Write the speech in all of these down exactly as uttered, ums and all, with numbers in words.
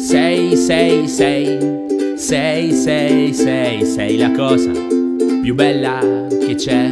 Sei, sei, sei, sei, sei, sei, sei la cosa più bella che c'è.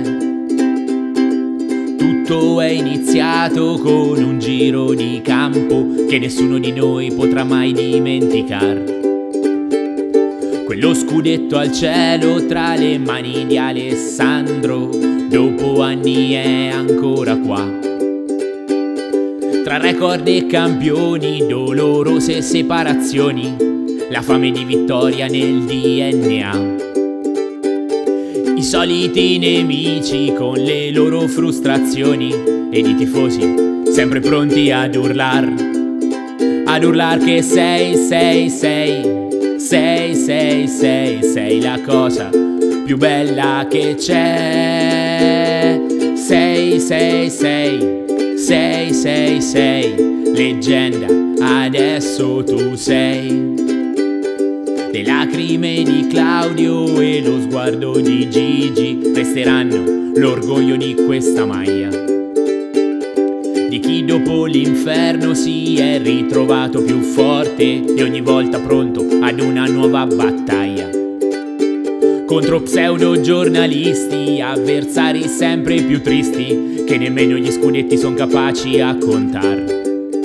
Tutto è iniziato con un giro di campo che nessuno di noi potrà mai dimenticare. Quello scudetto al cielo tra le mani di Alessandro, dopo anni è ancora qua. Tra record e campioni, dolorose separazioni, la fame di vittoria nel D N A. I soliti nemici con le loro frustrazioni ed i tifosi sempre pronti ad urlar, ad urlar che sei, sei, sei, sei, sei, sei, sei la cosa più bella che c'è. Sei, sei, sei, sei, sei, sei, leggenda, adesso tu sei. Le lacrime di Claudio e lo sguardo di Gigi resteranno l'orgoglio di questa maglia, di chi dopo l'inferno si è ritrovato più forte e ogni volta pronto ad una nuova battaglia contro pseudo giornalisti, avversari sempre più tristi che nemmeno gli scudetti son capaci a contar.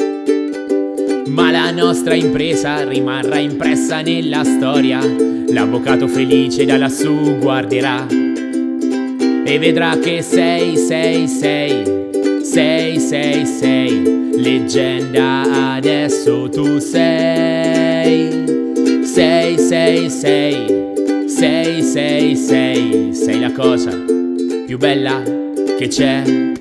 Ma la nostra impresa rimarrà impressa nella storia, l'avvocato felice da lassù guarderà e vedrà che sei, sei, sei, sei, sei, sei, leggenda, adesso tu sei. Sei, sei, sei, sei, sei, sei, sei la cosa più bella che c'è.